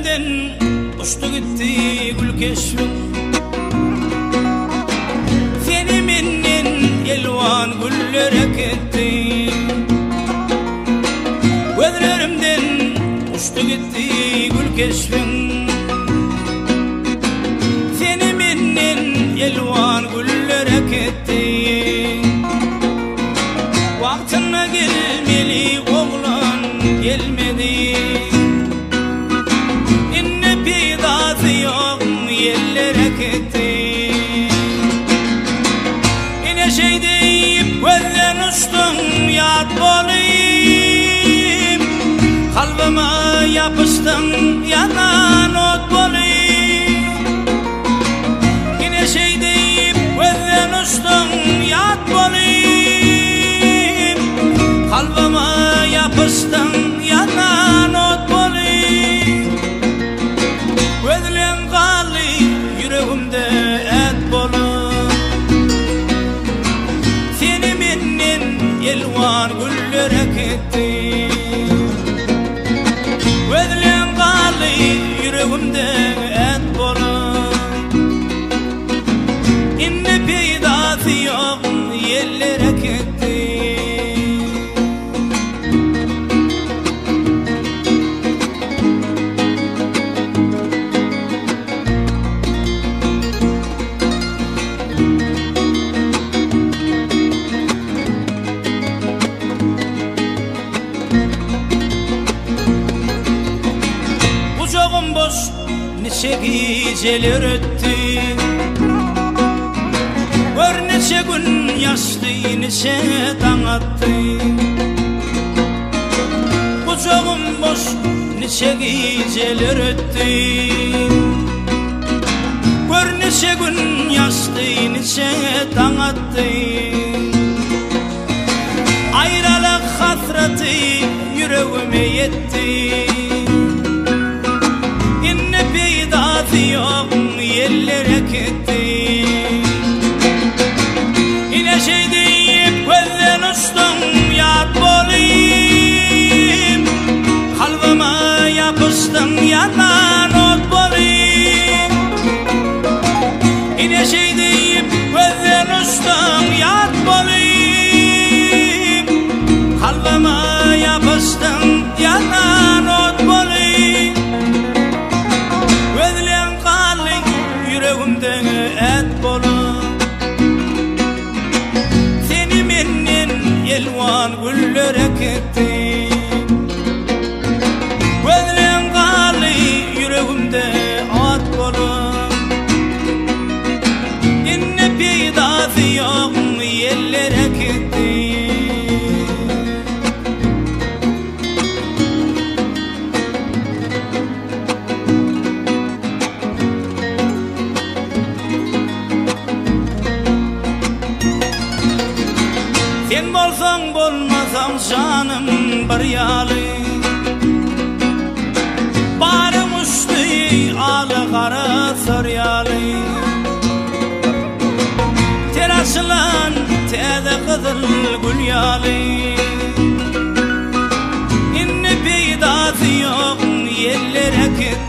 Gözlerimden uçtu gitti gül keşfim, seni menden elvan güllere gitti. Gözlerimden uçtu gitti gül keşfim, seni menden elvan güllere gitti. Vaktine gelmeli oğlan gelmedi, inne peydatı yok yerlere gitti. Yine şey deyip gözden uçtum yat bolayım, kalbime yapıştım yanan ot bolayım. Yine şey deyip gözden uçtum yat bolayım, kalbime yapıştım yanan ot bolayım. Gözlen kalı yüreğimde et bolum, seni menden elvan güllere gitti. Gözlen kalı yüreğimde et bolum, inne peydatı yok yerlere gitti. Kucağım boş nice geceler öttü, gör neçe gün yaşlı neçe taң attı. Kucağım boş nice geceler öttü, gör neçe gün yaşlı neçe taң attı. Ayrılık hasreti yüreğime yetti, inne peydatı yok yerlere gitti. Yine şey deyip gözden uçtum yat bolayım, kalbime yapıştım yanan ot bolayım. Yine şey deyip gözden uçtum yat bolayım, kalbime yapıştım yanan ot bolayım. Gözlen kalı yüreğimde et bolum, seni menden elvan güllere gitti. Gözlen kalı yüreğimde at bolum, inne peydatı yok yerlere gitti. Sen bolsan bolmasam canım bir yalı, barım uçtu alı kara saryalı. Terasılan tede kızıl gül yalı, inne peydatı yok yerlere gitti.